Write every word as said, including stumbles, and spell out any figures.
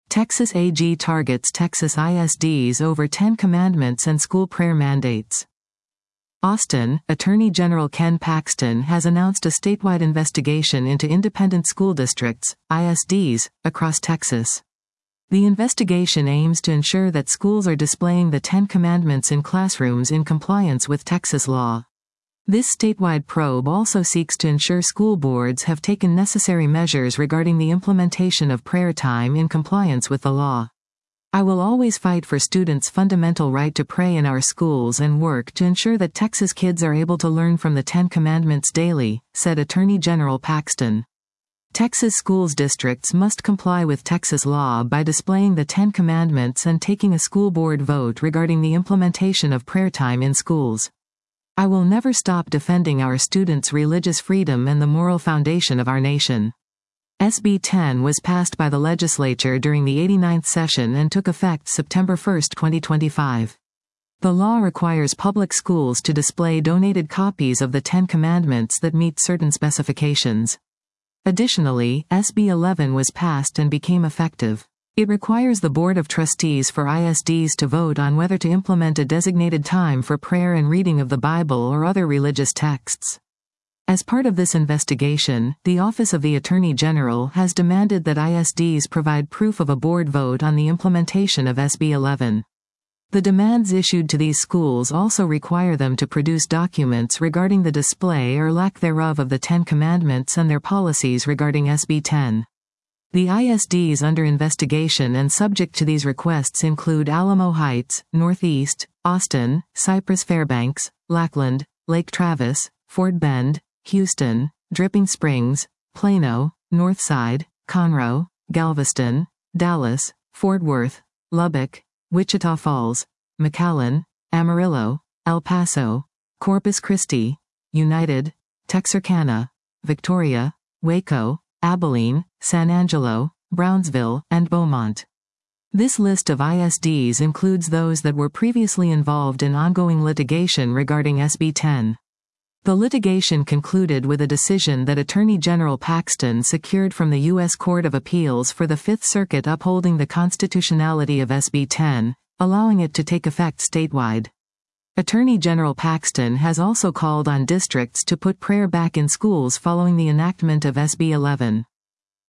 Texas A G targets Texas I S Ds over Ten Commandments and school prayer mandates. Austin, Attorney General Ken Paxton has announced a statewide investigation into independent school districts, I S Ds, across Texas. The investigation aims to ensure that schools are displaying the Ten Commandments in classrooms in compliance with Texas law. This statewide probe also seeks to ensure school boards have taken necessary measures regarding the implementation of prayer time in compliance with the law. I will always fight for students' fundamental right to pray in our schools and work to ensure that Texas kids are able to learn from the Ten Commandments daily, said Attorney General Paxton. Texas schools districts must comply with Texas law by displaying the Ten Commandments and taking a school board vote regarding the implementation of prayer time in schools. I will never stop defending our students' religious freedom and the moral foundation of our nation. S B ten was passed by the legislature during the eighty-ninth session and took effect September first, twenty twenty-five. The law requires public schools to display donated copies of the Ten Commandments that meet certain specifications. Additionally, S B eleven was passed and became effective. It requires the Board of Trustees for I S Ds to vote on whether to implement a designated time for prayer and reading of the Bible or other religious texts. As part of this investigation, the Office of the Attorney General has demanded that I S Ds provide proof of a board vote on the implementation of S B eleven. The demands issued to these schools also require them to produce documents regarding the display or lack thereof of the Ten Commandments and their policies regarding S B ten. The I S Ds under investigation and subject to these requests include Alamo Heights, Northeast, Austin, Cypress Fairbanks, Lackland, Lake Travis, Fort Bend, Houston, Dripping Springs, Plano, Northside, Conroe, Galveston, Dallas, Fort Worth, Lubbock, Wichita Falls, McAllen, Amarillo, El Paso, Corpus Christi, United, Texarkana, Victoria, Waco, Abilene, San Angelo, Brownsville, and Beaumont. This list of I S Ds includes those that were previously involved in ongoing litigation regarding S B ten. The litigation concluded with a decision that Attorney General Paxton secured from the U S Court of Appeals for the Fifth Circuit upholding the constitutionality of S B ten, allowing it to take effect statewide. Attorney General Paxton has also called on districts to put prayer back in schools following the enactment of S B eleven.